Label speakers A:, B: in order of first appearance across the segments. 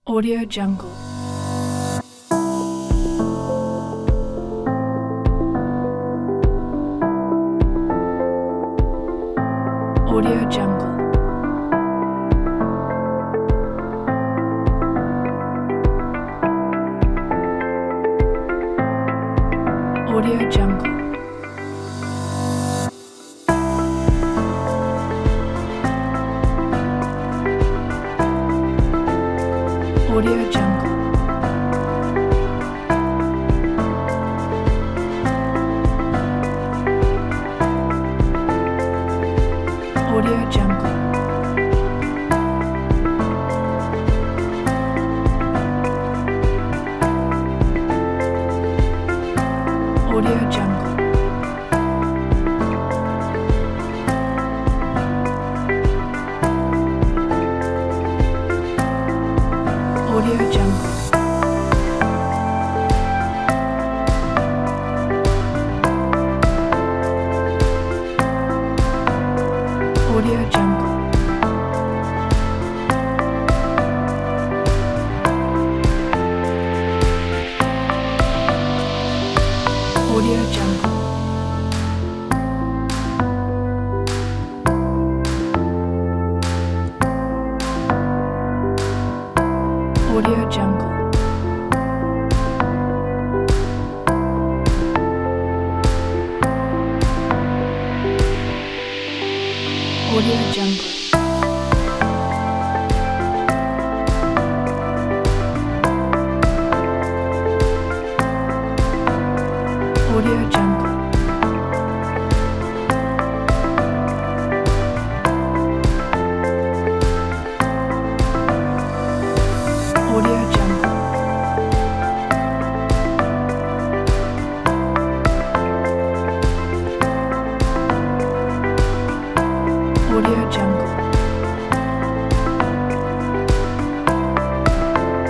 A: Audio Jungle. Audio Jungle. Audio Jungle. Audio Jungle. Audio Jungle. Audio Jungle. Audio Jungle. Audio Jungle. Audio Jungle. Audio Jungle. Audio Jungle. Audio Jungle. Audio Jungle. Audio Jungle.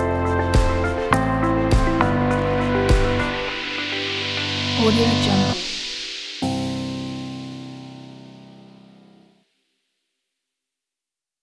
A: Audio Jungle.